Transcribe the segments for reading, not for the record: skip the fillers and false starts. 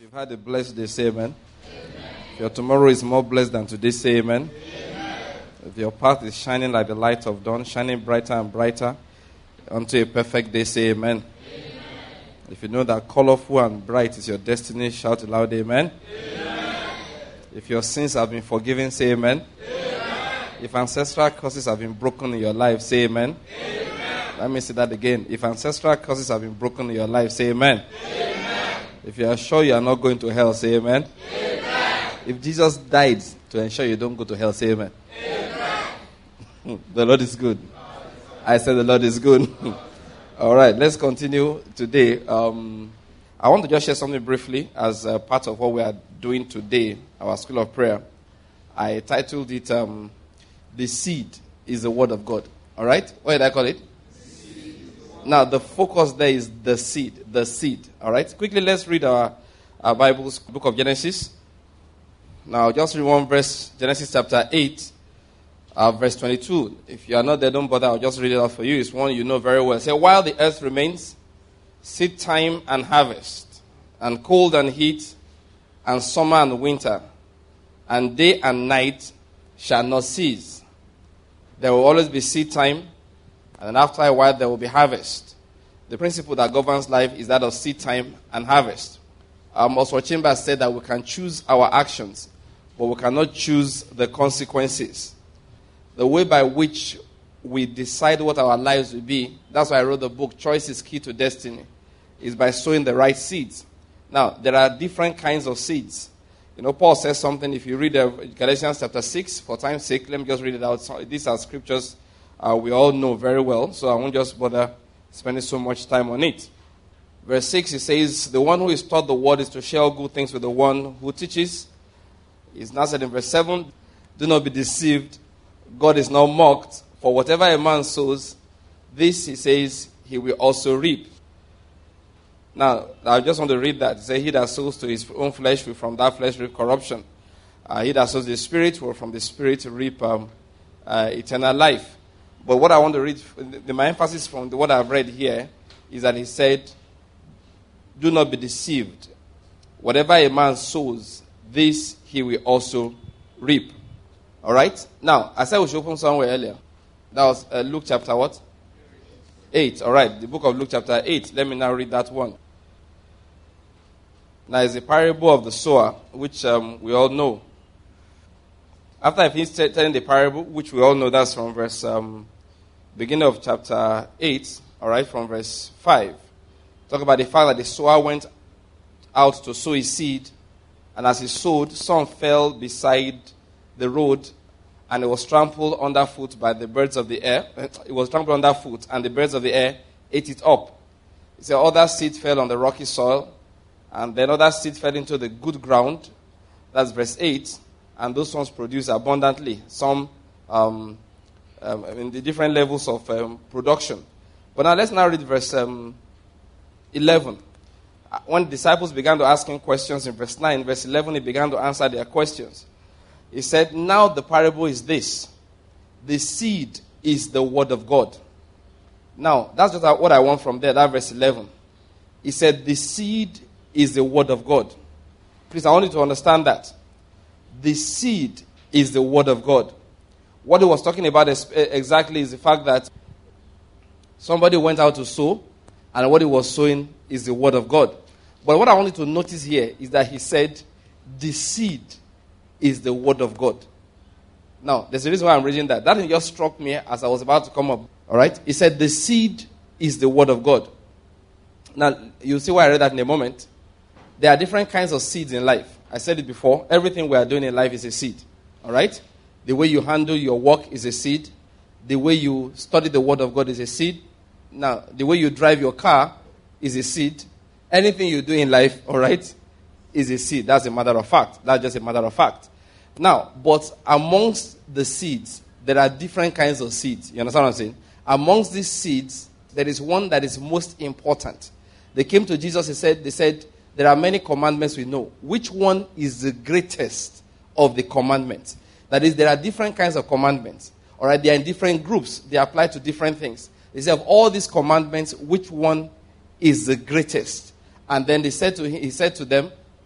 you've had a blessed day, say amen. If your tomorrow is more blessed than today, say amen. If your path is shining like the light of dawn, shining brighter and brighter unto a perfect day, say amen. If you know that colorful and bright is your destiny, shout aloud, amen. If your sins have been forgiven, say amen. If ancestral curses have been broken in your life, say amen. Let me say that again. If ancestral curses have been broken in your life, say amen. If you are sure you are not going to hell, say amen. If Jesus died to ensure you don't go to hell, say amen. The Lord is good. I said the Lord is good. All right, let's continue today. I want to just share something briefly as part of what we are doing today, our School of Prayer. I titled it, The Seed is the Word of God. All right? What did I call it? Now, the focus there is the seed. The seed. All right? Quickly, let's read our Bible's book of Genesis. Now, just read one verse, Genesis chapter 8, verse 22. If you are not there, don't bother. I'll just read it out for you. It's one you know very well. Say, while the earth remains, seed time and harvest, and cold and heat, and summer and winter, and day and night shall not cease. There will always be seed time, and after a while there will be harvest. The principle that governs life is that of seed time and harvest. Oswald Chambers said that we can choose our actions, but we cannot choose the consequences. The way by which we decide what our lives will be, that's why I wrote the book, Choice is Key to Destiny, is by sowing the right seeds. Now, there are different kinds of seeds. You know, Paul says something, if you read Galatians chapter 6, for time's sake, let me just read it out. So these are scriptures we all know very well, so I won't just bother spending so much time on it. Verse 6, it says, the one who is taught the word is to share all good things with the one who teaches. It's now said in verse 7, do not be deceived. God is not mocked. For whatever a man sows, this, he says, he will also reap. Now, I just want to read that. It says, he that sows to his own flesh will from that flesh reap corruption. He that sows the Spirit will from the Spirit reap eternal life. But what I want to read, my emphasis from what I've read here, is that he said, do not be deceived. Whatever a man sows, this he will also reap. All right? Now, I said we should open somewhere earlier. That was Luke chapter what? 8. All right, the book of Luke chapter 8. Let me now read that one. Now, it's a parable of the sower, which we all know. After I finished telling the parable, which we all know, that's from verse, beginning of chapter 8, all right, from verse 5. Talk about the fact that the sower went out to sow his seed, and as he sowed, some fell beside the road, and it was trampled underfoot by the birds of the air. It was trampled underfoot, and the birds of the air ate it up. It said other seed fell on the rocky soil, and then other seed fell into the good ground. That's verse 8. And those ones produce abundantly. Some in the different levels of production. But now let's now read verse 11. When the disciples began to ask him questions in verse 9, verse 11, he began to answer their questions. He said, now the parable is this. The seed is the word of God. Now, that's just what I want from there, that verse 11. He said, the seed is the word of God. Please, I want you to understand that. The seed is the word of God. What he was talking about exactly is the fact that somebody went out to sow, and what he was sowing is the word of God. But what I want you to notice here is that he said, the seed is the word of God. Now, there's a reason why I'm reading that. That just struck me as I was about to come up. All right? He said, the seed is the word of God. Now, you'll see why I read that in a moment. There are different kinds of seeds in life. I said it before. Everything we are doing in life is a seed. All right? The way you handle your work is a seed. The way you study the word of God is a seed. Now, the way you drive your car is a seed. Anything you do in life, all right, is a seed. That's a matter of fact. That's just a matter of fact. Now, but amongst the seeds, there are different kinds of seeds. You understand what I'm saying? Amongst these seeds, there is one that is most important. They came to Jesus, they said, there are many commandments we know. Which one is the greatest of the commandments? That is, there are different kinds of commandments. All right, they are in different groups. They apply to different things. They say, of all these commandments, which one is the greatest? And then he said to them,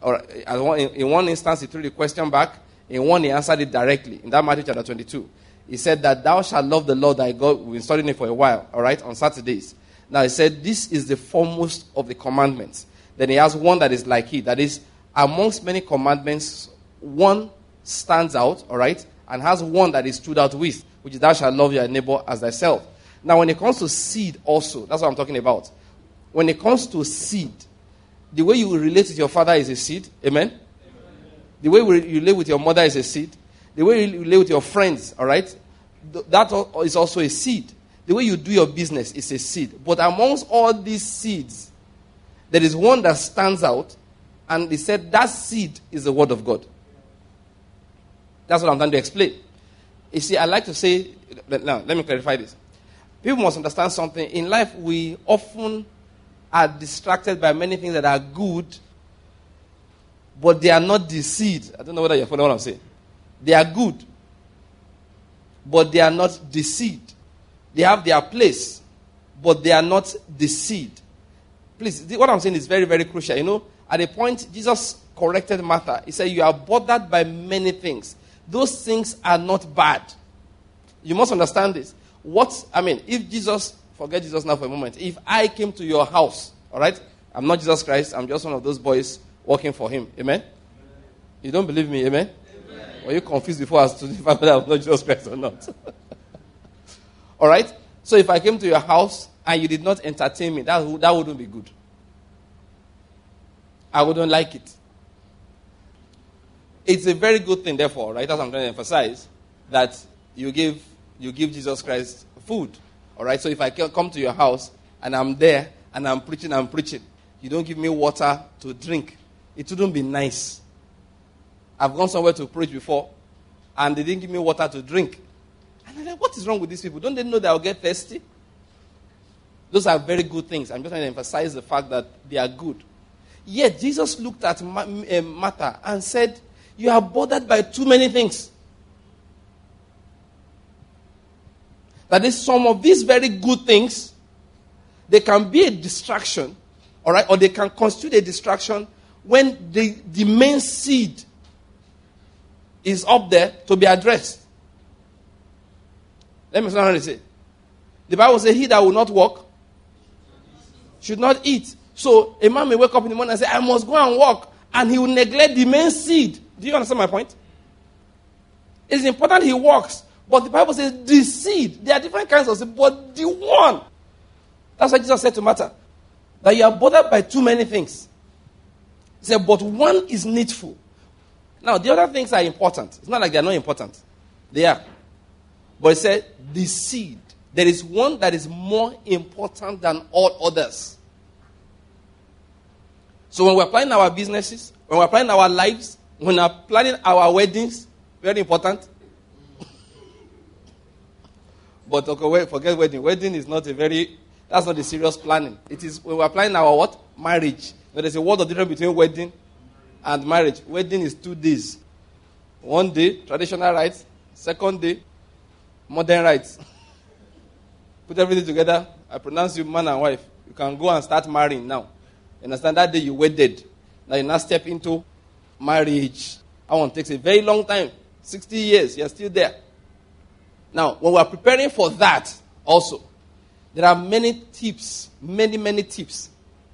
Or in one instance, he threw the question back. In one, he answered it directly. In that Matthew chapter 22, he said that thou shalt love the Lord thy God. We've been studying it for a while, all right, on Saturdays. Now, he said this is the foremost of the commandments. Then he has one that is like it. That is, amongst many commandments, one stands out, all right, and has one that is stood out with, which is thou shalt love your neighbor as thyself. Now, when it comes to seed also, that's what I'm talking about. When it comes to seed, the way you relate with your father is a seed. Amen? Amen. The way you relate with your mother is a seed. The way you relate with your friends, all right, that is also a seed. The way you do your business is a seed. But amongst all these seeds, there is one that stands out, and he said that seed is the word of God. That's what I'm trying to explain. You see, I like to say, now, let me clarify this. People must understand something. In life, we often are distracted by many things that are good, but they are not the seed. I don't know whether you're following what I'm saying. They are good, but they are not the seed. They have their place, but they are not the seed. Please, what I'm saying is very, very crucial. You know, at a point, Jesus corrected Martha. He said, you are bothered by many things. Those things are not bad. You must understand this. If Jesus, forget Jesus now for a moment. If I came to your house, all right? I'm not Jesus Christ. I'm just one of those boys working for him. Amen? Amen. You don't believe me? Amen? Amen. Were you confused before as to if I was not Jesus Christ or not? All right? So if I came to your house and you did not entertain me, that wouldn't be good. I wouldn't like it. It's a very good thing, therefore, right? As I'm trying to emphasize, that you give Jesus Christ food. All right? So if I come to your house and I'm there and I'm preaching, you don't give me water to drink, it wouldn't be nice. I've gone somewhere to preach before and they didn't give me water to drink. And I'm like, what is wrong with these people? Don't they know that I'll get thirsty? Those are very good things. I'm just trying to emphasize the fact that they are good. Yet Jesus looked at Martha and said, you are bothered by too many things. That is, some of these very good things, they can be a distraction, all right, or they can constitute a distraction when the main seed is up there to be addressed. Let me see what I say. The Bible says, he that will not walk should not eat. So a man may wake up in the morning and say, I must go and walk, and he will neglect the main seed. Do you understand my point? It's important he walks, but the Bible says the seed, there are different kinds of seed, but the one. That's what Jesus said to Martha, that you are bothered by too many things. He said, but one is needful. Now, the other things are important. It's not like they are not important. They are. But he said, the seed. There is one that is more important than all others. So when we're planning our businesses, when we're planning our lives, when we're planning our weddings, very important. But okay, forget wedding. Wedding is not that's not the serious planning. It is when we're planning our what? Marriage. There's a word of difference between wedding and marriage. Wedding is 2 days. 1 day, traditional rites. 2nd day, modern rites. Put everything together. I pronounce you man and wife. You can go and start marrying now. You understand? That day you wedded. Now you now step into marriage. That one takes a very long time. 60 years. You're still there. Now, when we're preparing for that also, there are many tips. Many tips.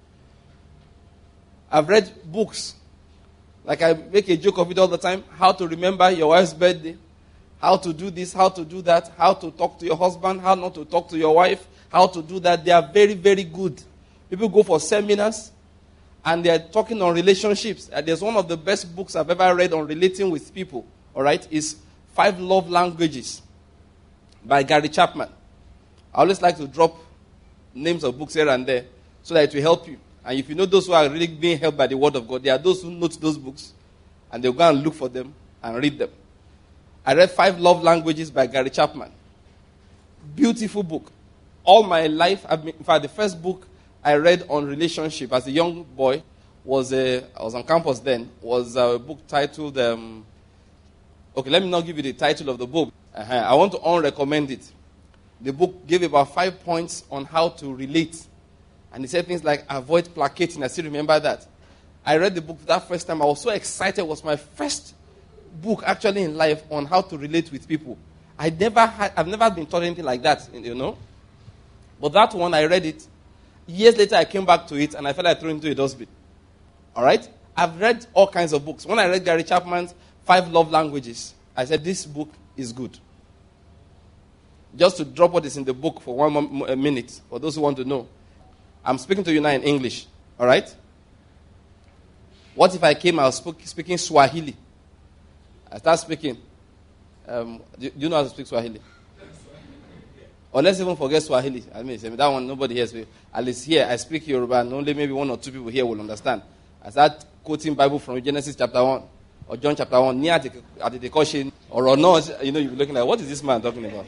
I've read books. Like I make a joke of it all the time. How to remember your wife's birthday. How to do this, how to do that. How to talk to your husband. How not to talk to your wife. How to do that. They are very, very good. People go for seminars. And they are talking on relationships. There's one of the best books I've ever read on relating with people. All right? It's 5 Love Languages by Gary Chapman. I always like to drop names of books here and there so that it will help you. And if you know those who are really being helped by the Word of God, there are those who note those books and they'll go and look for them and read them. I read 5 Love Languages by Gary Chapman. Beautiful book. All my life, in fact, the first book I read on relationship as a young boy I was on campus then, was a book titled, okay, let me not give you the title of the book. I want to unrecommend it. The book gave about 5 points on how to relate. And he said things like, avoid placating. I still remember that. I read the book that first time. I was so excited. It was my first book actually in life on how to relate with people. I've never been taught anything like that, you know. But that one, I read it. Years later, I came back to it, and I felt I threw it into a dustbin. All right? I've read all kinds of books. When I read Gary Chapman's 5 Love Languages, I said, this book is good. Just to drop what is in the book for a minute, for those who want to know. I'm speaking to you now in English. All right? What if I came, I was speaking Swahili? I start speaking. Do you know how to speak Swahili? Or let's even forget Swahili. I mean, that one, nobody here speaks. At least here, I speak Yoruba, and only maybe 1 or 2 people here will understand. I start quoting Bible from Genesis chapter 1, or John chapter 1, near at the caution, or not, you know, you'll be looking like, what is this man talking about?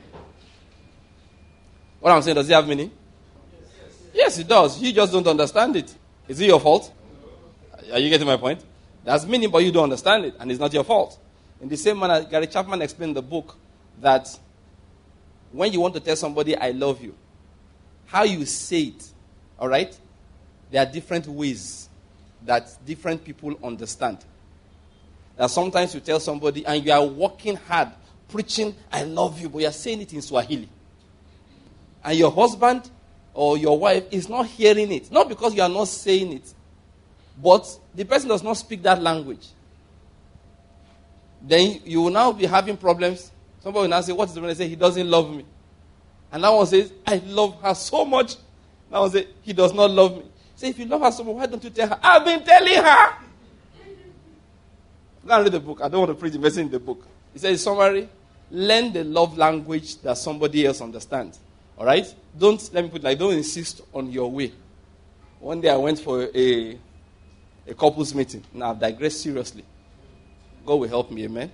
What I'm saying, does it have meaning? Yes, it does. You just don't understand it. Is it your fault? Are you getting my point? That's meaning, but you don't understand it, and it's not your fault. In the same manner, Gary Chapman explained in the book that when you want to tell somebody, I love you, how you say it, all right? There are different ways that different people understand. That sometimes you tell somebody, and you are working hard, preaching, I love you, but you are saying it in Swahili. And your husband or your wife is not hearing it. Not because you are not saying it, but the person does not speak that language. Then you will now be having problems. Somebody will now say, what is the reason? Say, he doesn't love me. And that one says, I love her so much. That one says, he does not love me. Say, if you love her so much, why don't you tell her? I've been telling her. Go and read the book. I don't want to preach the message in the book. It says, summary, learn the love language that somebody else understands. All right? Don't insist on your way. One day I went for a couples meeting. Now, I've digressed seriously. God will help me, amen?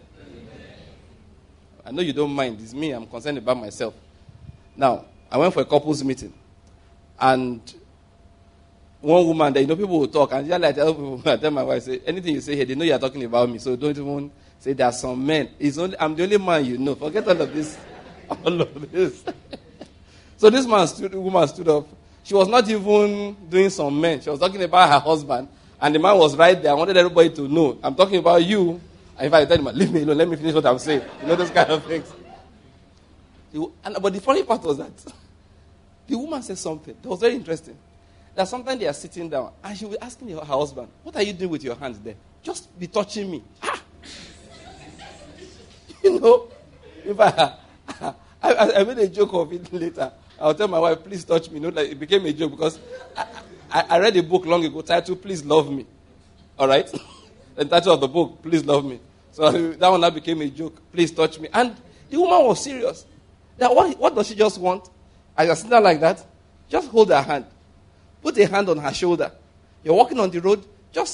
I know you don't mind. It's me. I'm concerned about myself. Now, I went for a couples meeting. And one woman there, people will talk. And I tell my wife, say, anything you say here, they know you're talking about me. So don't even say there are some men. I'm the only man you know. Forget all of this. All of this. So this woman stood up. She was not even doing some men. She was talking about her husband. And the man was right there. I wanted everybody to know. I'm talking about you. And if I tell him, leave me alone, let me finish what I'm saying. You know, those kind of things. But the funny part was that the woman said something that was very interesting. That sometimes they are sitting down and she was asking her husband, what are you doing with your hands there? Just be touching me. Ah! You know, if I made a joke of it later. I'll tell my wife, please touch me. You know, like it became a joke because I read a book long ago titled, Please Love Me. All right? The title of the book, Please Love Me. So that one now became a joke. Please touch me. And the woman was serious. That what does she just want? As you're sitting there like that, just hold her hand. Put a hand on her shoulder. You're walking on the road, what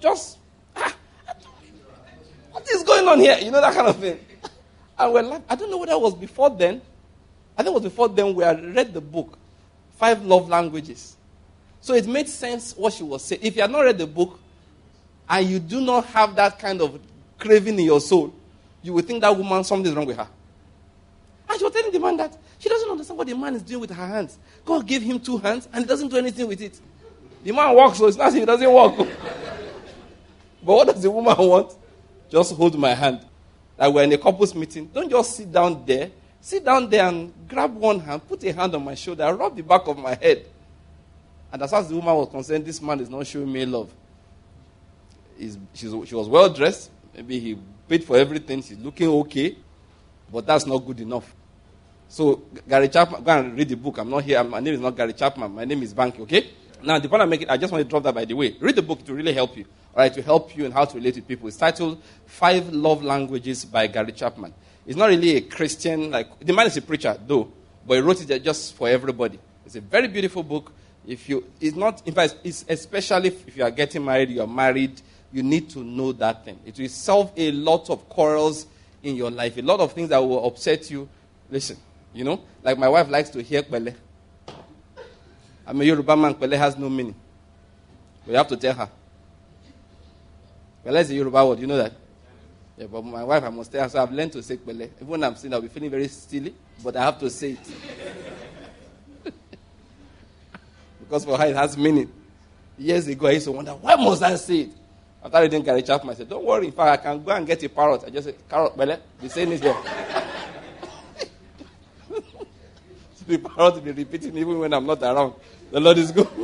is going on here? You know, that kind of thing. And we're like, I don't know whether it was before then. I think it was before then we had read the book, 5 Love Languages. So it made sense what she was saying. If you had not read the book, and you do not have that kind of craving in your soul, you would think that woman, something is wrong with her. And she was telling the man that she doesn't understand what the man is doing with her hands. God gave him 2 hands, and he doesn't do anything with it. The man walks, so it's not as if he doesn't walk. But what does the woman want? Just hold my hand. Like we're in a couples meeting. Don't just sit down there. Sit down there and grab one hand, put a hand on my shoulder, rub the back of my head. And as far as the woman was concerned, this man is not showing me love. She was well dressed. Maybe he paid for everything. She's looking okay. But that's not good enough. So, Gary Chapman, go and read the book. I'm not here. My name is not Gary Chapman. My name is Banky, okay? Now, the point I'm making, I just want to drop that by the way. Read the book to really help you. All right, to help you in how to relate with people. It's titled 5 Love Languages by Gary Chapman. It's not really a Christian, the man is a preacher, though, but he wrote it just for everybody. It's a very beautiful book. It's especially if you are getting married, you are married, you need to know that thing. It will solve a lot of quarrels in your life, a lot of things that will upset you. Listen, like my wife likes to hear Pele. I'm a Yoruba man, Pele has no meaning. But you have to tell her. Pele is a Yoruba word, you know that? Yeah, but my wife, I must tell her, so I've learned to say Pele. Even when I'm sitting, I'll be feeling very silly, but I have to say it. Because for her, it has meaning. Years ago, I used to wonder, why must I say it? After reading Gary Chapman, I said, don't worry, in fact, I can go and get a parrot. I just said, carrot, Bele, the saying is there. The parrot will be repeating even when I'm not around. The Lord is good.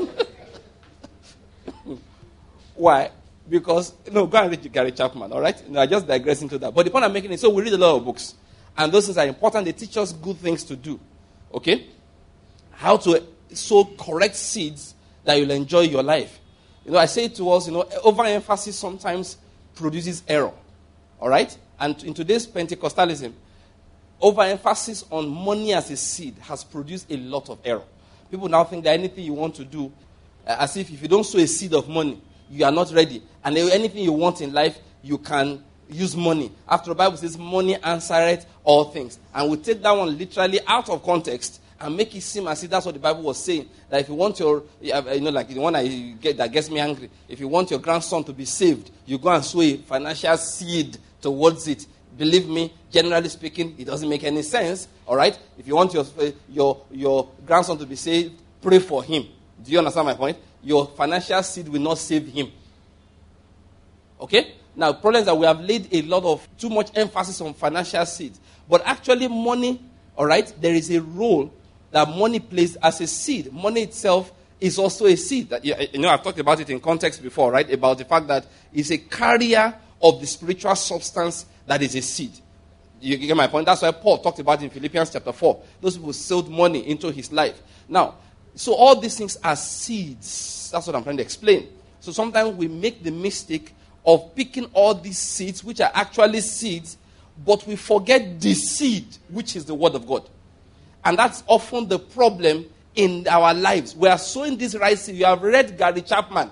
Why? Because, go and read Gary Chapman, all right? I just digress into that. But the point I'm making is, so we read a lot of books. And those things are important. They teach us good things to do. Okay? How to sow correct seeds that you'll enjoy your life. I say to us, overemphasis sometimes produces error. All right? And in today's Pentecostalism, overemphasis on money as a seed has produced a lot of error. People now think that anything you want to do, as if you don't sow a seed of money, you are not ready. And anything you want in life, you can use money. After the Bible says, money answereth all things. And we take that one literally out of context and make it seem as if that's what the Bible was saying. That if you want like the one that gets me angry, if you want your grandson to be saved, you go and sow a financial seed towards it. Believe me, generally speaking, it doesn't make any sense. All right? If you want your grandson to be saved, pray for him. Do you understand my point? Your financial seed will not save him. Okay? Now, the problem is that we have laid too much emphasis on financial seeds. But actually, money, all right, there is a role that money plays as a seed. Money itself is also a seed. I've talked about it in context before, right? About the fact that it's a carrier of the spiritual substance that is a seed. You get my point? That's why Paul talked about it in Philippians chapter 4. Those people sowed money into his life. Now, so all these things are seeds. That's what I'm trying to explain. So sometimes we make the mistake of picking all these seeds, which are actually seeds, but we forget the seed, which is the word of God. And that's often the problem in our lives. We are sowing this right seed. You have read Gary Chapman,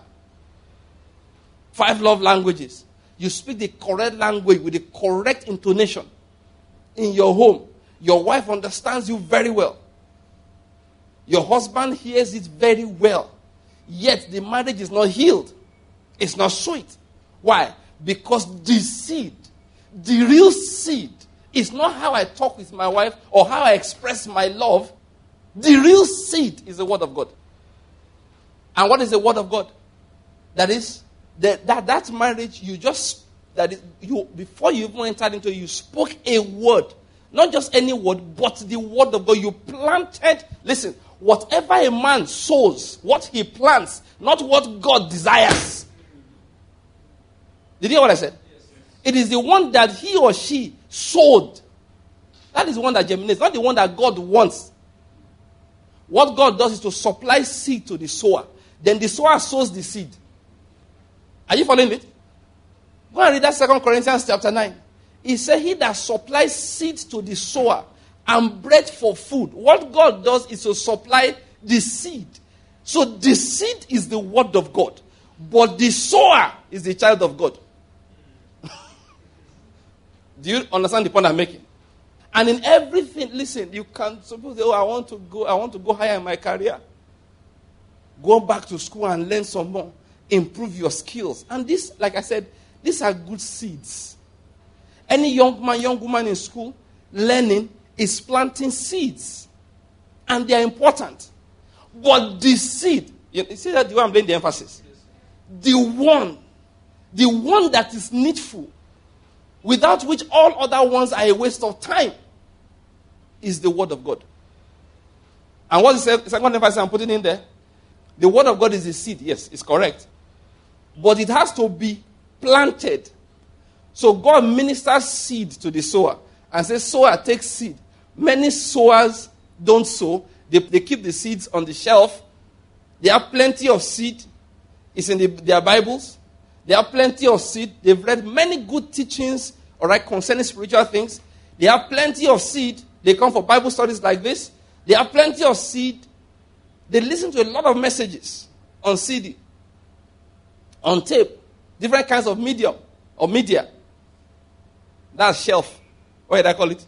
5 love languages. You speak the correct language with the correct intonation in your home. Your wife understands you very well. Your husband hears it very well. Yet the marriage is not healed. It's not sweet. Why? Because the seed, the real seed, is not how I talk with my wife or how I express my love. The real seed is the word of God. And what is the word of God? That is, that marriage, before you even entered into it, you spoke a word. Not just any word, but the word of God. You planted, listen, whatever a man sows, what he plants, not what God desires. Did you hear what I said? Yes. It is the one that he or she sowed. That is the one that germinates, not the one that God wants. What God does is to supply seed to the sower. Then the sower sows the seed. Are you following it? Go and read that 2 Corinthians chapter 9. He said, he that supplies seed to the sower and bread for food. What God does is to supply the seed. So the seed is the word of God. But the sower is the child of God. Do you understand the point I'm making? And in everything, listen, you can suppose, I want to go higher in my career. Go back to school and learn some more. Improve your skills. And this, like I said, these are good seeds. Any young man, young woman in school learning is planting seeds. And they are important. But the seed, you see that the way I'm laying the emphasis? The one that is needful, without which all other ones are a waste of time, is the word of God. And what is the second emphasis I'm putting in there? The word of God is the seed. Yes, it's correct. But it has to be planted. So God ministers seed to the sower and says, sower, take seed. Many sowers don't sow. They keep the seeds on the shelf. They have plenty of seed. It's in their Bibles. They have plenty of seed. They've read many good teachings, all right, concerning spiritual things. They have plenty of seed. They come for Bible studies like this. They have plenty of seed. They listen to a lot of messages on CD, on tape, different kinds of medium or media. That's shelf. What did I call it?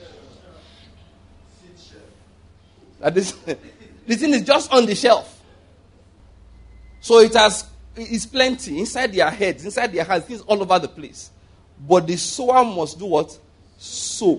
The thing is just on the shelf. So it's plenty inside their heads, inside their hearts, things all over the place. But the sower must do what? Sow.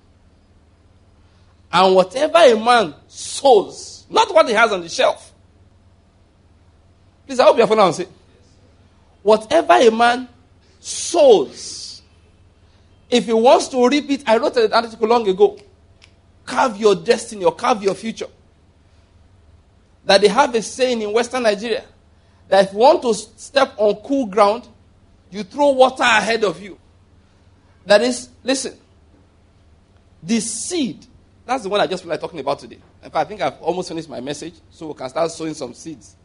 And whatever a man sows, not what he has on the shelf. Please, I hope you're following what I'm saying. Whatever a man sows, if he wants to reap it, I wrote an article long ago. Carve your destiny or carve your future. That they have a saying in Western Nigeria that if you want to step on cool ground, you throw water ahead of you. That is, listen, the seed, that's the one I just feel like talking about today. In fact, I think I've almost finished my message, so we can start sowing some seeds.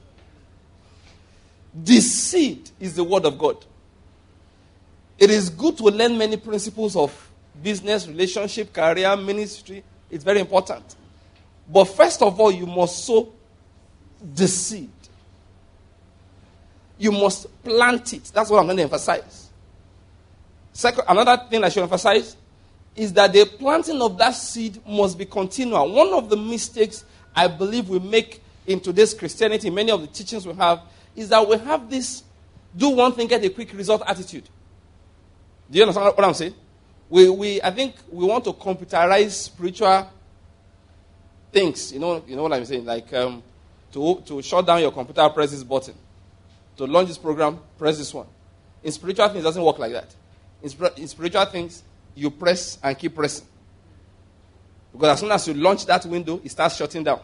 The seed is the word of God. It is good to learn many principles of business, relationship, career, ministry. It's very important. But first of all, you must sow the seed. You must plant it. That's what I'm going to emphasize. Second, another thing I should emphasize is that the planting of that seed must be continual. One of the mistakes I believe we make in today's Christianity, many of the teachings we have, is that we have this do one thing, get a quick result attitude. Do you understand what I'm saying? I think we want to computerize spiritual things. You know what I'm saying? Like to shut down your computer, press this button. To launch this program, press this one. In spiritual things, it doesn't work like that. In spiritual things, you press and keep pressing. Because as soon as you launch that window, it starts shutting down.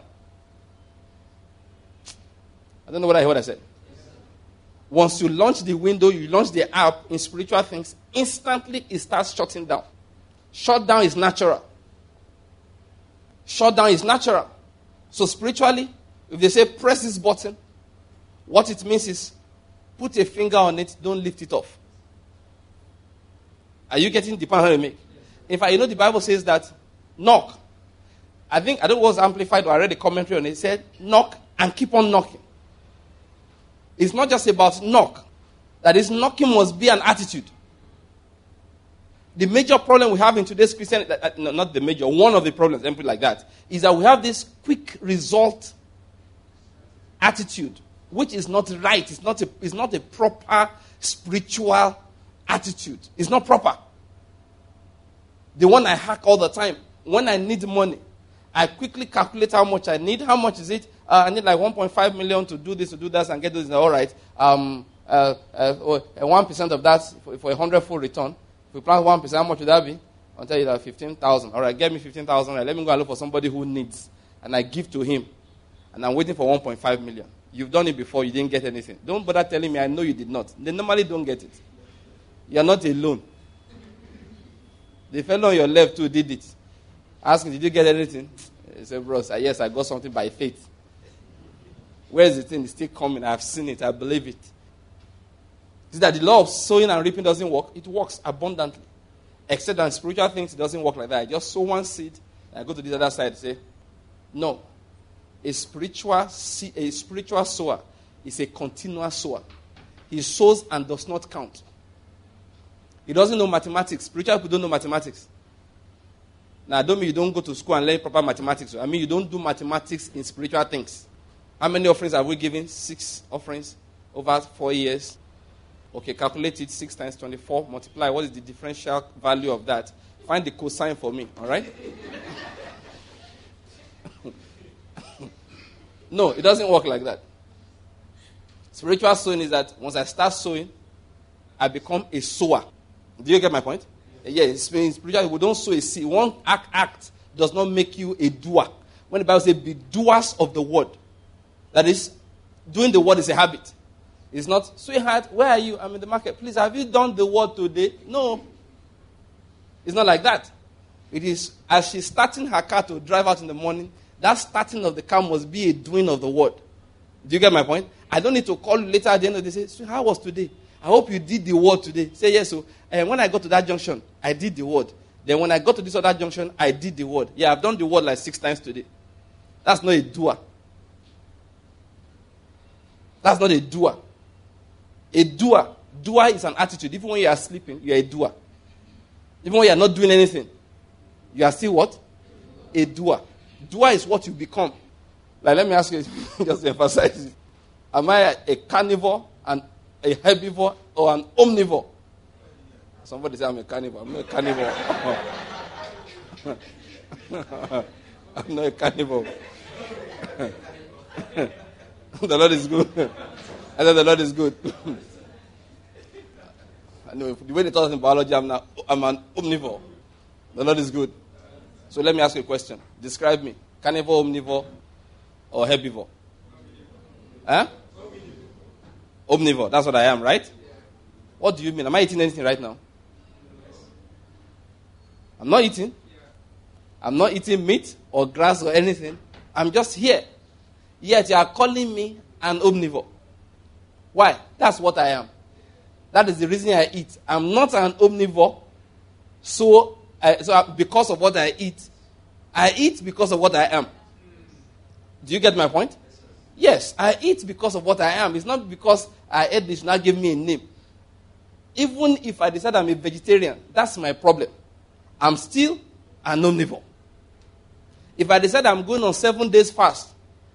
I don't know what I heard I said. Once you launch the window, you launch the app in spiritual things, instantly it starts shutting down. Shutdown is natural. Shutdown is natural. So spiritually, if they say press this button, what it means is put a finger on it, don't lift it off. Are you getting the point I make? In fact, the Bible says that knock. I don't know what was amplified, or I read a commentary on it. It said knock and keep on knocking. It's not just about knock. That is, knocking must be an attitude. The major problem we have in today's Christianity, not the major, one of the problems, let me put it like that, is that we have this quick result attitude, which is not right. It's not a proper spiritual attitude. It's not proper. The one I hack all the time. When I need money, I quickly calculate how much I need. How much is it? I need like 1.5 million to do this, to do that, and get this. All right. 1% of that for a 100-fold return. If we plant 1%, how much would that be? I'll tell you that 15,000. All right, get me 15,000. Right, let me go and look for somebody who needs, and I give to him. And I'm waiting for 1.5 million. You've done it before. You didn't get anything. Don't bother telling me I know you did not. They normally don't get it. You are not alone. The fellow on your left too did it. Ask him, did you get anything? He said, bro, yes, I got something by faith. Where is the thing? It's still coming. I've seen it. I believe it. Is that the law of sowing and reaping doesn't work? It works abundantly. Except that in spiritual things, it doesn't work like that. I just sow one seed, and I go to the other side and say, no. A spiritual sower is a continuous sower. He sows and does not count. He doesn't know mathematics. Spiritual people don't know mathematics. Now, I don't mean you don't go to school and learn proper mathematics. I mean you don't do mathematics in spiritual things. How many offerings have we given? 6 offerings over 4 years. Okay, calculate it. 6 times 24. Multiply. What is the differential value of that? Find the cosine for me. All right? No, it doesn't work like that. Spiritual sowing is that once I start sowing, I become a sower. Do you get my point? Yeah, in spiritual, we don't sow a seed. One act does not make you a doer. When the Bible says, be doers of the word. That is, doing the word is a habit. It's not, sweetheart, where are you? I'm in the market. Please, have you done the word today? No. It's not like that. It is, as she's starting her car to drive out in the morning, that starting of the car must be a doing of the word. Do you get my point? I don't need to call you later at the end of the day. Say, how was today? I hope you did the word today. Say yes. So, when I got to that junction, I did the word. Then when I got to this other junction, I did the word. Yeah, I've done the word like 6 times today. That's not a doer. That's not a doer. A doer. Doer is an attitude. Even when you are sleeping, you are a doer. Even when you are not doing anything, you are still what? A doer. Doer is what you become. Like, let me ask you, just to emphasize it. Am I a carnivore, a herbivore, or an omnivore? Somebody say I'm a carnivore. I'm not a carnivore. I'm not a carnivore. The Lord is good. I said the Lord is good. I know the way they taught us in biology, I'm an omnivore. The Lord is good. So let me ask you a question. Describe me. Carnivore, omnivore, or herbivore? Huh? Omnivore. That's what I am, right? What do you mean? Am I eating anything right now? I'm not eating. I'm not eating meat or grass or anything. I'm just here. Yet you are calling me an omnivore. Why? That's what I am. That is the reason I eat. I'm not an omnivore. So because of what I eat because of what I am. Do you get my point? Yes, I eat because of what I am. It's not because I ate this, now give me a name. Even if I decide I'm a vegetarian, that's my problem. I'm still an omnivore. If I decide I'm going on 7 days fast,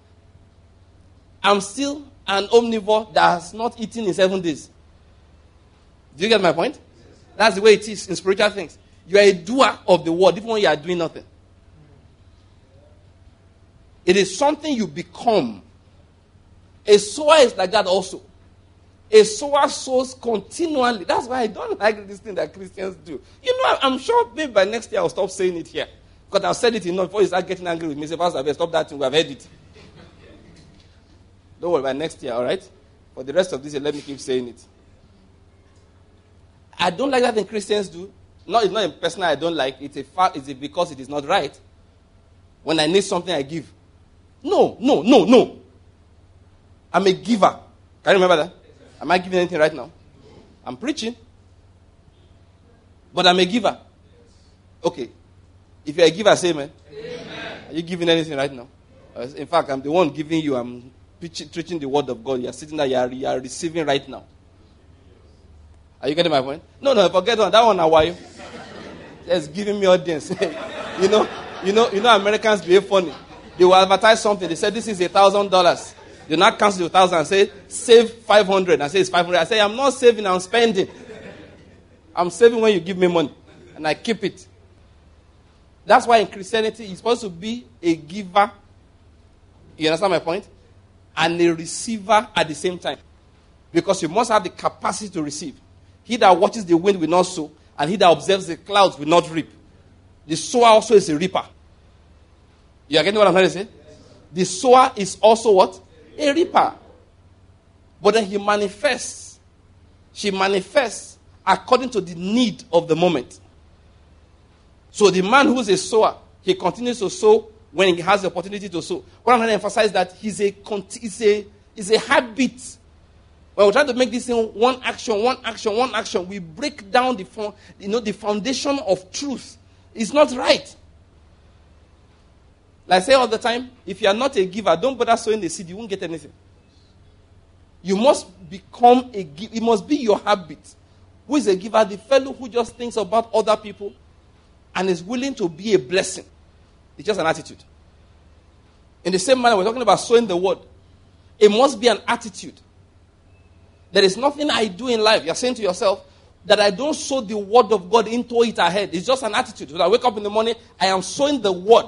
I'm still an omnivore that has not eaten in 7 days. Do you get my point? That's the way it is in spiritual things. You are a doer of the word, even when you are doing nothing. It is something you become. A sower is like that also. A sower sows continually. That's why I don't like this thing that Christians do. You know, I'm sure maybe by next year I'll stop saying it here. Because I've said it enough before you start getting angry with me. Say, Pastor, I better stop that thing. We have heard it. Don't worry, by next year, all right? For the rest of this year, let me keep saying it. I don't like that thing Christians do. No, it's not a person I don't like. It's a fact. It's because it is not right. When I need something, I give. No. I'm a giver. Can you remember that? Am I giving anything right now? I'm preaching. But I'm a giver. Okay. If you're a giver, say amen. Amen. Are you giving anything right now? In fact, I'm the one giving you. I'm preaching the word of God. You're sitting there. You are receiving right now. Are you getting my point? No, forget one. That one, how are you? Just giving me audience. you know, Americans behave funny. They will advertise something. They say, this is $1,000. They not cancel the 1,000 and say, save 500. And say, it's 500. I say, I'm not saving, I'm spending. I'm saving when you give me money. And I keep it. That's why in Christianity, you're supposed to be a giver. You understand my point? And a receiver at the same time. Because you must have the capacity to receive. He that watches the wind will not sow, and he that observes the clouds will not reap. The sower also is a reaper. You are getting what I'm trying to say? Yes. The sower is also what? A reaper. But then he manifests. She manifests according to the need of the moment. So the man who is a sower, he continues to sow when he has the opportunity to sow. What I'm trying to emphasize is that it's a habit. When we're trying to make this thing one action, we break down the foundation of truth. It's not right. Like I say all the time, if you are not a giver, don't bother sowing the seed. You won't get anything. You must become a giver. It must be your habit. Who is a giver? The fellow who just thinks about other people and is willing to be a blessing. It's just an attitude. In the same manner, we're talking about sowing the word. It must be an attitude. There is nothing I do in life, you're saying to yourself, that I don't sow the word of God into it ahead. It's just an attitude. When I wake up in the morning, I am sowing the word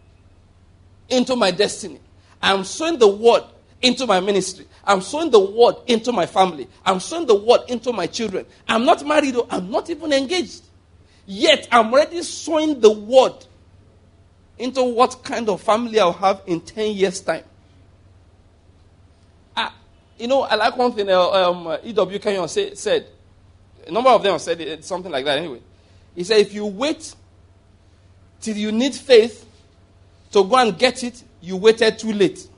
into my destiny. I am sowing the word into my ministry. I'm sowing the word into my family. I'm sowing the word into my children. I'm not married, or I'm not even engaged. Yet, I'm already sowing the word into what kind of family I'll have in 10 years' time. I like one thing E.W. Kenyon said. A number of them said something like that anyway. He said, if you wait till you need faith to go and get it, you waited too late.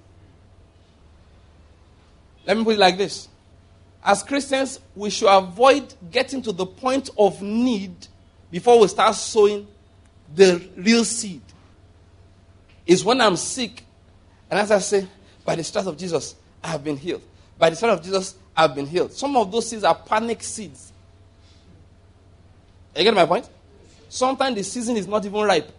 Let me put it like this. As Christians, we should avoid getting to the point of need before we start sowing the real seed. It's when I'm sick, and as I say, by the stripes of Jesus, I have been healed. By the stripes of Jesus, I have been healed. Some of those seeds are panic seeds. You get my point? Sometimes the season is not even ripe.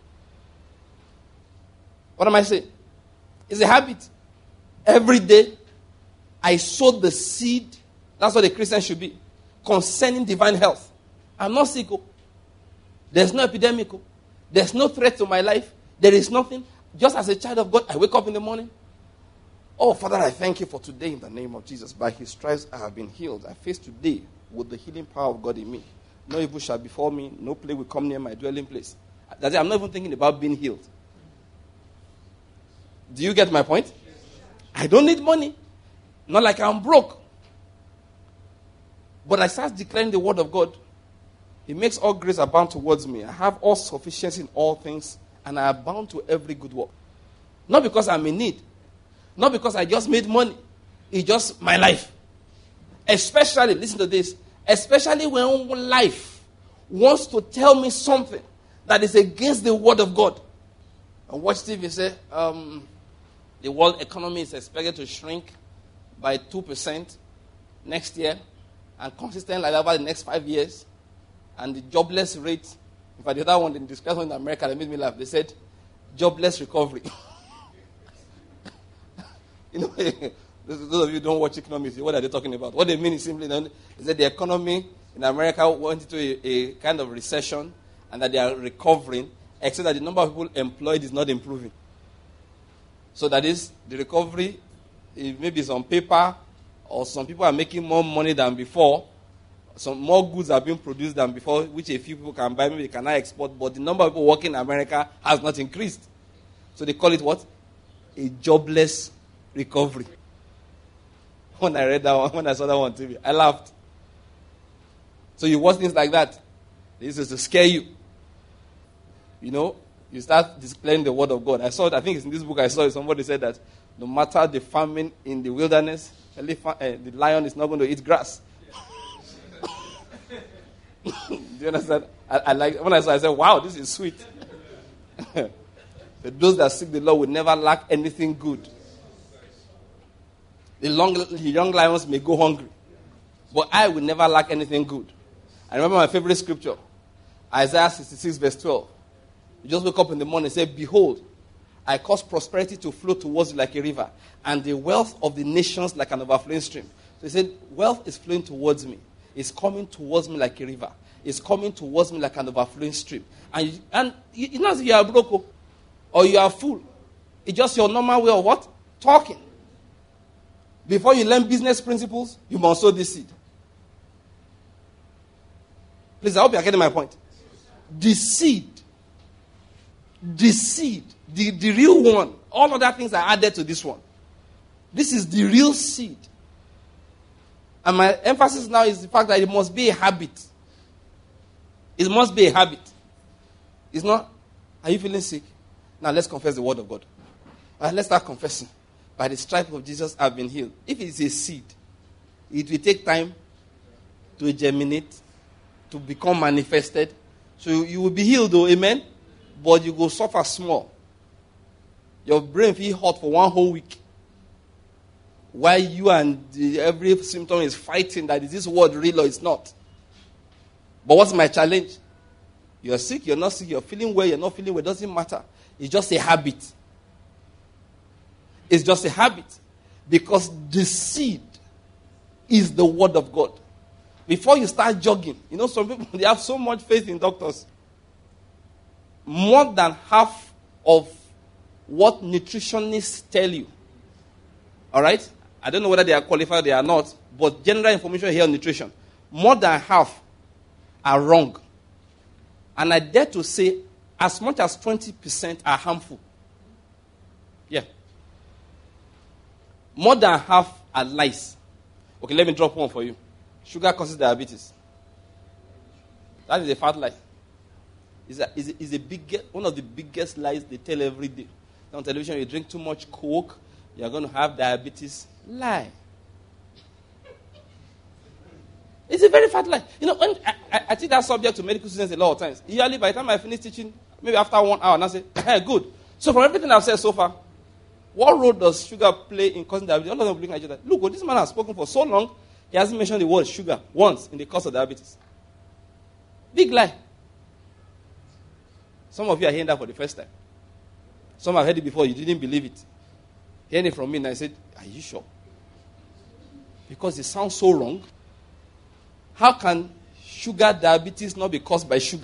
What am I saying? It's a habit. Every day, I sow the seed. That's what a Christian should be. Concerning divine health. I'm not sick. There's no epidemic. There's no threat to my life. There is nothing. Just as a child of God, I wake up in the morning. Oh, Father, I thank you for today in the name of Jesus. By his stripes I have been healed. I face today with the healing power of God in me. No evil shall befall me. No plague will come near my dwelling place. That's it. I'm not even thinking about being healed. Do you get my point? I don't need money. Not like I'm broke. But I start declaring the word of God. He makes all grace abound towards me. I have all sufficiency in all things, and I abound to every good work. Not because I'm in need. Not because I just made money. It's just my life. Especially, listen to this, especially when life wants to tell me something that is against the word of God. I watch TV say, the world economy is expected to shrink by 2% next year and consistent like that over the next 5 years. And the jobless rate, in fact, the other one, they described one in America that made me laugh. They said, jobless recovery. You know, those of you who don't watch economics, what are they talking about? What they mean is simply, they said the economy in America went into a kind of recession and that they are recovering, except that the number of people employed is not improving. So that is, the recovery, maybe it's on paper, or some people are making more money than before. Some more goods are being produced than before, which a few people can buy, maybe they cannot export, but the number of people working in America has not increased. So they call it what? A jobless recovery. When I read that one, when I saw that one on TV, I laughed. So you watch things like that. This is to scare you. You know, you start displaying the word of God. I think it's in this book I saw it, somebody said that no matter the famine in the wilderness, the lion is not going to eat grass. Do you understand? I like when I said, wow, this is sweet. Those that seek the Lord will never lack anything good. The young lions may go hungry, but I will never lack anything good. I remember my favorite scripture, Isaiah 66 verse 12. You just wake up in the morning and say, behold, I cause prosperity to flow towards you like a river, and the wealth of the nations like an overflowing stream. So he said, wealth is flowing towards me. It's coming towards me like a river. It's coming towards me like an overflowing stream. And you know, if you are broke or you are full, it's just your normal way of what? Talking. Before you learn business principles, you must sow this seed. Please, I hope you are getting my point. The seed, the real one, all other things are added to this one. This is the real seed. And my emphasis now is the fact that it must be a habit. It must be a habit. It's not, are you feeling sick? Now let's confess the word of God. All right, let's start confessing. By the stripes of Jesus, I've been healed. If it's a seed, it will take time to germinate, to become manifested. So you will be healed though, amen? But you will suffer small. Your brain feel hot for 1 whole week. While you and every symptom is fighting that is this word real or it's not. But what's my challenge? You're sick, you're not sick, you're feeling well, you're not feeling well, it doesn't matter. It's just a habit. It's just a habit. Because the seed is the word of God. Before you start jogging, you know, some people, they have so much faith in doctors. More than half of what nutritionists tell you, all right? I don't know whether they are qualified or they are not, but general information here on nutrition, more than half are wrong. And I dare to say as much as 20% are harmful. Yeah. More than half are lies. Okay, let me drop one for you. Sugar causes diabetes. That is a fat lie. It's one of the biggest lies they tell every day. On television, you drink too much Coke, you're going to have diabetes. Lie. It's a very fat lie. You know, when I teach that subject to medical students a lot of times, usually by the time I finish teaching, maybe after 1 hour, and I say, hey, good. So from everything I've said so far, what role does sugar play in causing diabetes? All of them looking at each other. Look, this man has spoken for so long, he hasn't mentioned the word sugar once in the cause of diabetes. Big lie. Some of you are hearing that for the first time. Some have heard it before, you didn't believe it. Hearing it from me, and I said, are you sure? Because it sounds so wrong. How can sugar diabetes not be caused by sugar?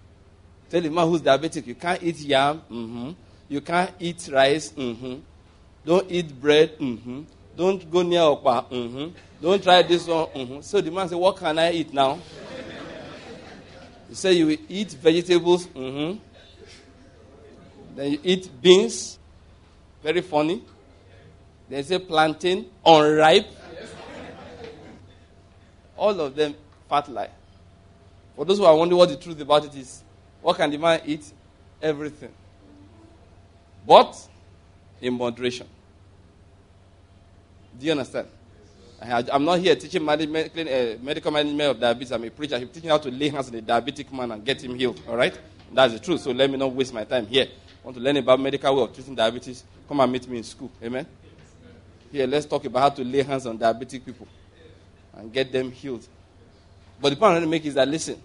Tell the man who's diabetic, you can't eat yam. Mm-hmm. You can't eat rice. Mm-hmm. Don't eat bread. Mm-hmm. Don't go near okpa. Mm-hmm. Don't try this one. Mm-hmm. So the man said, what can I eat now? He said, you will eat vegetables. Mm-hmm. Then you eat beans. Very funny. Then he said plantain, unripe. All of them fat lie. For those who are wondering what the truth about it is, what can the man eat? Everything. But in moderation. Do you understand? I'm not here teaching medical management of diabetes. I'm a preacher. I'm teaching how to lay hands on a diabetic man and get him healed. All right? That's the truth. So let me not waste my time here. Want to learn about medical way of treating diabetes? Come and meet me in school. Amen? Here, let's talk about how to lay hands on diabetic people and get them healed. But the point I'm going to make is that, listen,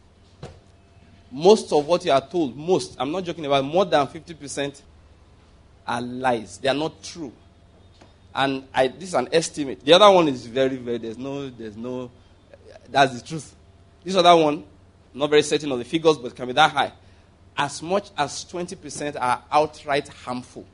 most of what you are told, I'm not joking about, more than 50% are lies. They are not true. And this is an estimate. The other one is very, there's no, that's the truth. This other one, not very certain of the figures, but it can be that high. As much as 20% are outright harmful.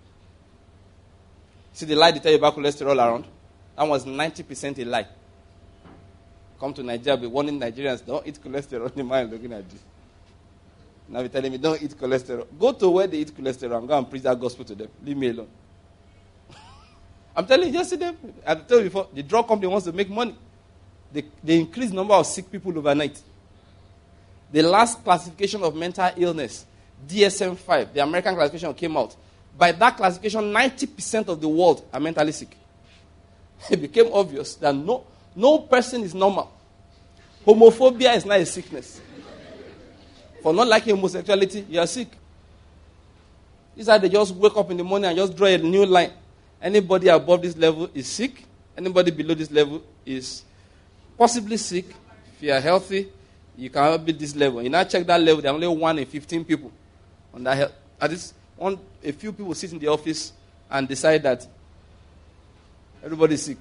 See the lie they tell you about cholesterol around? That was 90% a lie. Come to Nigeria, be warning Nigerians, don't eat cholesterol. The man looking at you. Now you're telling me, don't eat cholesterol. Go to where they eat cholesterol and go and preach that gospel to them. Leave me alone. I'm telling you, just see them. I've told you before, the drug company wants to make money. They increase the number of sick people overnight. The last classification of mental illness, DSM-5, the American classification came out. By that classification, 90% of the world are mentally sick. It became obvious that no person is normal. Homophobia is not a sickness. For not liking homosexuality, you are sick. It's like they just wake up in the morning and just draw a new line. Anybody above this level is sick. Anybody below this level is possibly sick. If you are healthy, you cannot beat this level. You now check that level, there are only 1 in 15 people on that health. At least a few people sit in the office and decide that everybody is sick.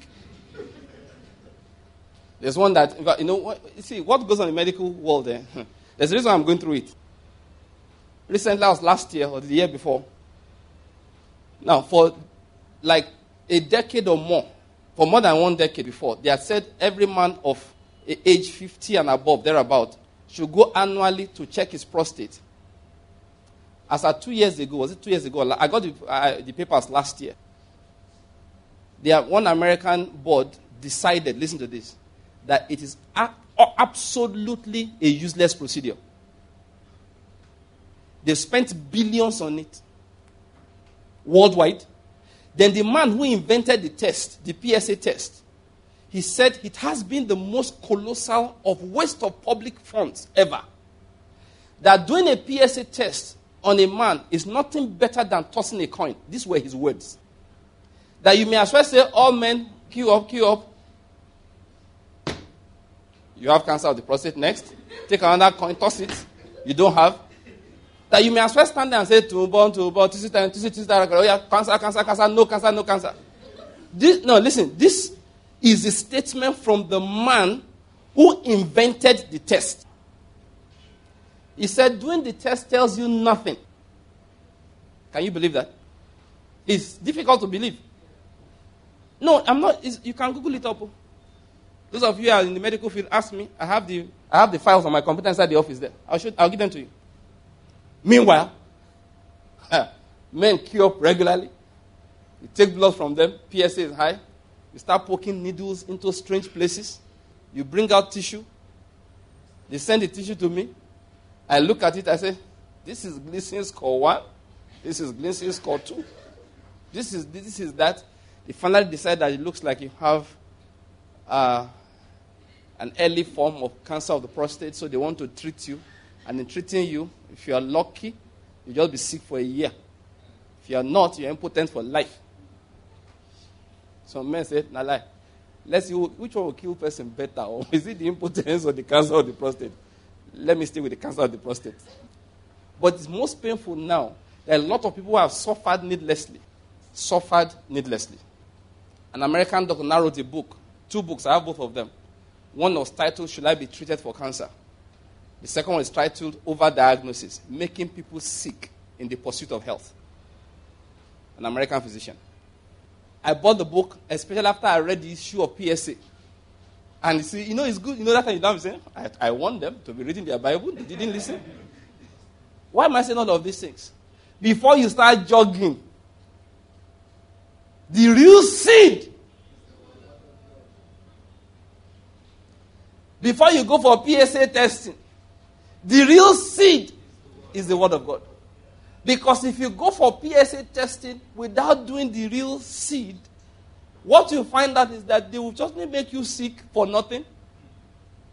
There's one that, see, what goes on in the medical world there? There's a reason I'm going through it. Recently, I was last year or the year before. Now, for like a decade or more, for more than 1 decade before, they had said every man of age 50 and above, thereabout, should go annually to check his prostate. As at 2 years ago, was it 2 years ago? I got the papers last year. One American board decided, listen to this, that it is absolutely a useless procedure. They've spent billions on it worldwide. Then the man who invented the test, the PSA test, he said it has been the most colossal of waste of public funds ever. That doing a PSA test on a man is nothing better than tossing a coin. These were his words. That you may as well say, all men, queue up. You have cancer of the prostate next. Take another coin, toss it. You don't have. That you may as well stand there and say, cancer, no cancer. This is a statement from the man who invented the test. He said, doing the test tells you nothing. Can you believe that? It's difficult to believe. No, I'm not. You can Google it up. Those of you who are in the medical field, ask me. I have the files on my computer inside the office there. I'll give them to you. Meanwhile, men queue up regularly. You take blood from them. PSA is high. You start poking needles into strange places. You bring out tissue. They send the tissue to me. I look at it. I say, this is Gleason score 1. This is Gleason score 2. This is that. They finally decide that it looks like you have an early form of cancer of the prostate, so they want to treat you. And in treating you, if you are lucky, you'll just be sick for a year. If you are not, you're impotent for life. Some men say, nah lie. Let's see which one will kill person better. Or is it the impotence or the cancer of the prostate? Let me stay with the cancer of the prostate. But it's most painful now. There are a lot of people who have suffered needlessly. An American doctor now wrote a book. 2 books. I have both of them. One was titled, Should I Be Treated for Cancer? The second one is titled, Overdiagnosis, Making People Sick in the Pursuit of Health. An American physician. I bought the book, especially after I read the issue of PSA. And you see, it's good. That time you don't say, I want them to be reading their Bible. They didn't listen. Why am I saying all of these things? Before you start jogging, the real seed. Before you go for PSA testing, the real seed is the Word of God. Because if you go for PSA testing without doing the real seed, what you find out is that they will just make you sick for nothing.